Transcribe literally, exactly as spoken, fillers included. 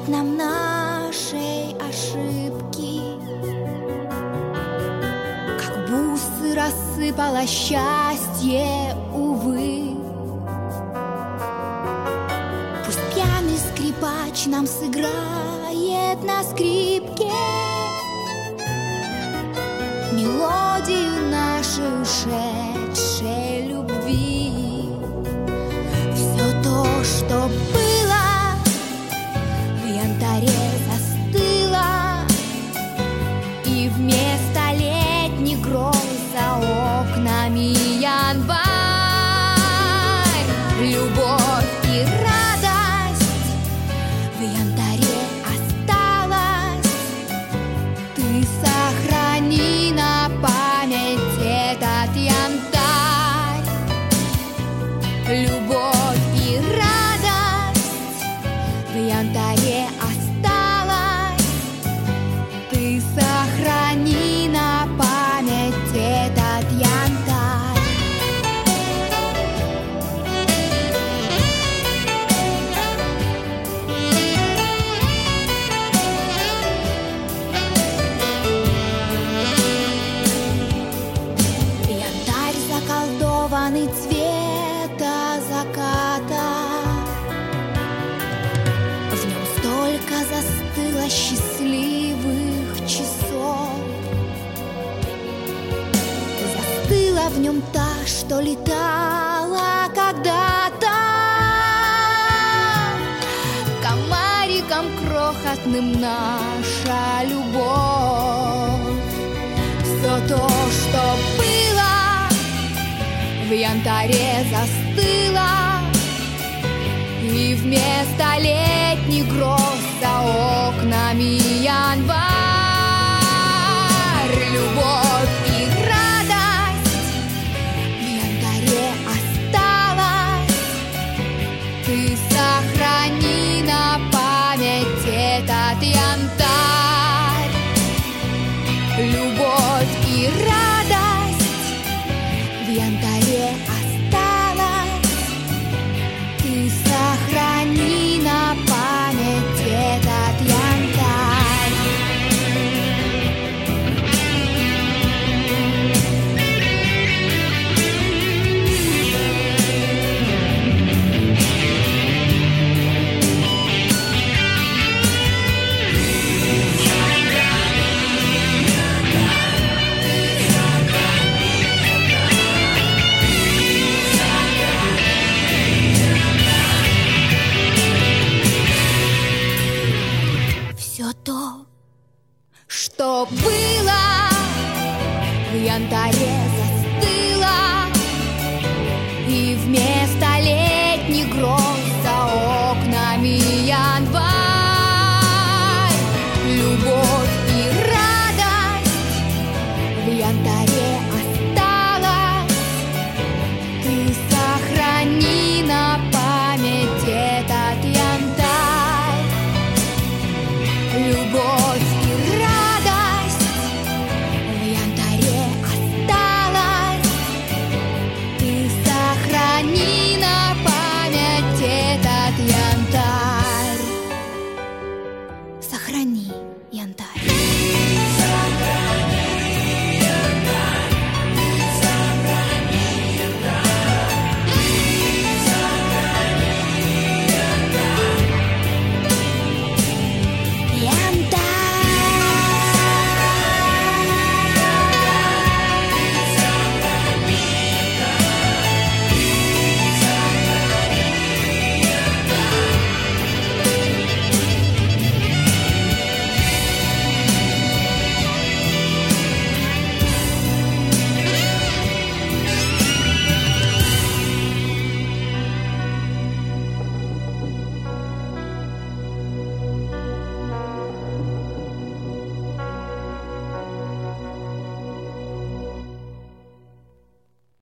сказать нам нашей ошибки. Как бусы рассыпалось счастье, увы. Пусть пьяный скрипач нам сыграет на скрипке мелодию нашей ушедшей любви. Все то, что было, в янтаре застыло, и вместо летних гроз за окнами январь. Любовь и радость в янтаре осталась. Ты сохрани на память этот янтарь. Любовь и радость в янтаре осталась. Ты сохрани на память этот янтарь. Янтарь заколдованный цвета заката. В нем столько застыло счастливых часов. Застыла в нем та, что летала когда-то комариком крохотным наша любовь. Все то, что было, в янтаре застыло, и вместо летних гроз за окнами январь. Любовь и радость в янтаре осталась. Ты сохрани на память этот янтарь. Любовь и радость в янтаре осталась. Ты сохрани на память этот янтарь. Все то, что было, в янтаре застыло, и вместо летних гроз за окнами январь. Любовь и радость в янтаре осталась. Ты сохрани на память этот янтарь. Любовь